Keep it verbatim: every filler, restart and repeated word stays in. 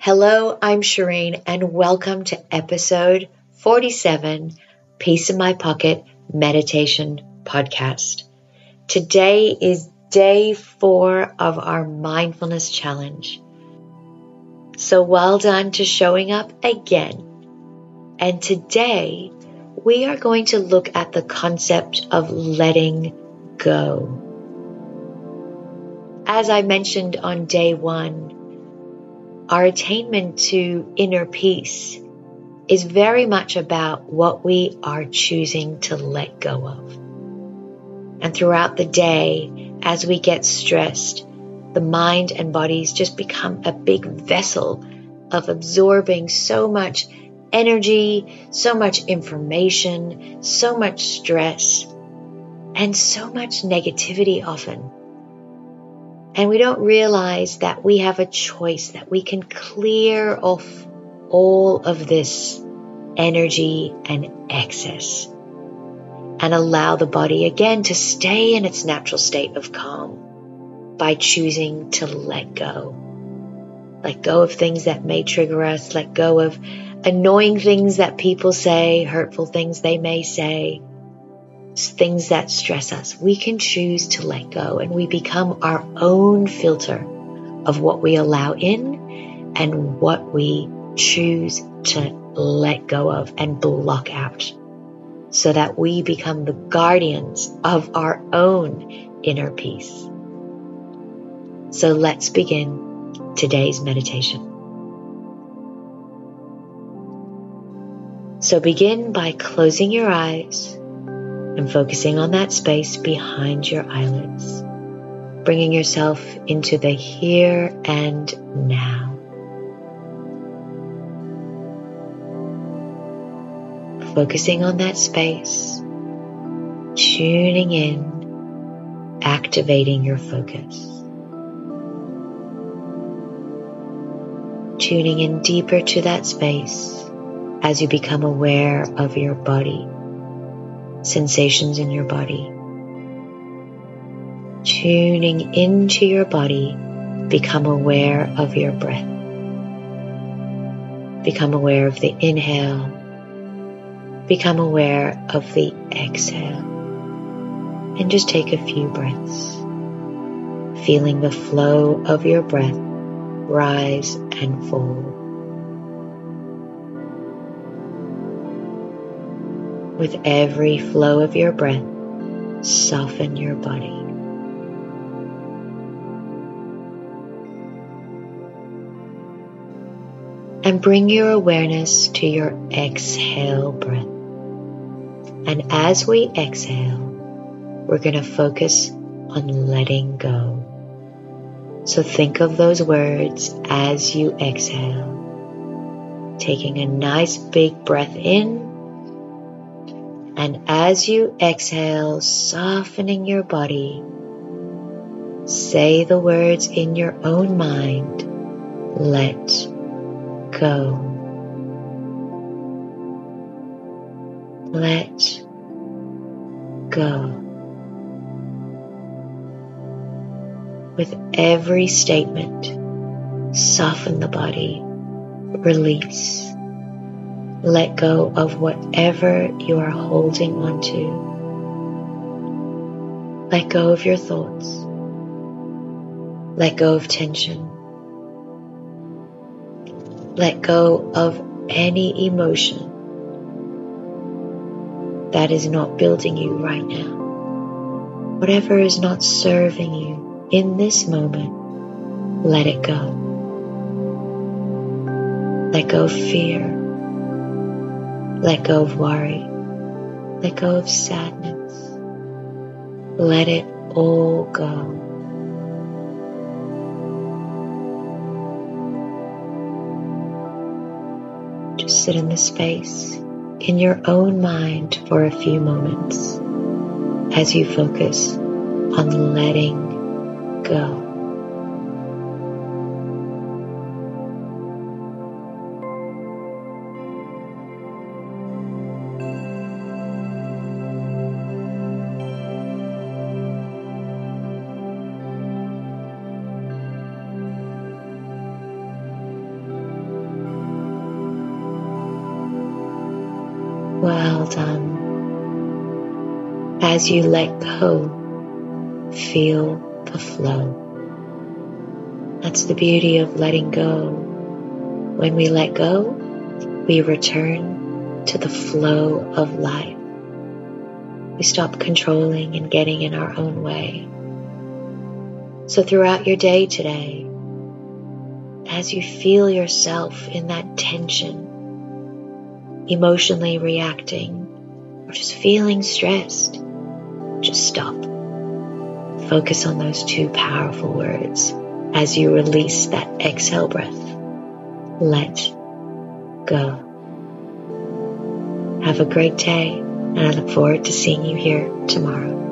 Hello, I'm Shireen, and welcome to episode forty-seven, Peace in My Pocket Meditation Podcast. Today is day four of our mindfulness challenge. So well done to showing up again. And today we are going to look at the concept of letting go. As I mentioned on day one, our attainment to inner peace is very much about what we are choosing to let go of. And throughout the day, as we get stressed, the mind and bodies just become a big vessel of absorbing so much energy, so much information, so much stress, and so much negativity often. And we don't realize that we have a choice, that we can clear off all of this energy and excess and allow the body again to stay in its natural state of calm by choosing to let go. Let go of things that may trigger us, let go of annoying things that people say, hurtful things they may say, things that stress us. We can choose to let go, and we become our own filter of what we allow in and what we choose to let go of and block out, so that we become the guardians of our own inner peace. So let's begin today's meditation. So begin by closing your eyes and focusing on that space behind your eyelids, bringing yourself into the here and now. Focusing on that space, tuning in, activating your focus. Tuning in deeper to that space as you become aware of your body, sensations in your body. Tuning into your body, become aware of your breath. Become aware of the inhale. Become aware of the exhale. And just take a few breaths, feeling the flow of your breath rise and fall. With every flow of your breath, soften your body. And bring your awareness to your exhale breath. And as we exhale, we're going to focus on letting go. So think of those words as you exhale, taking a nice big breath in. And as you exhale, softening your body, say the words in your own mind, let go. Let go. With every statement, soften the body, release. Let go of whatever you are holding on to. Let go of your thoughts. Let go of tension. Let go of any emotion that is not building you right now. Whatever is not serving you in this moment, let it go. Let go of fear. Let go of worry. Let go of sadness. Let it all go. Just sit in the space in your own mind for a few moments as you focus on letting go. Well done. As you let go, feel the flow. That's the beauty of letting go. When we let go, we return to the flow of life. We stop controlling and getting in our own way. So throughout your day today, as you feel yourself in that tension, emotionally reacting, or just feeling stressed, just stop. Focus on those two powerful words as you release that exhale breath. Let go. Have a great day, and I look forward to seeing you here tomorrow.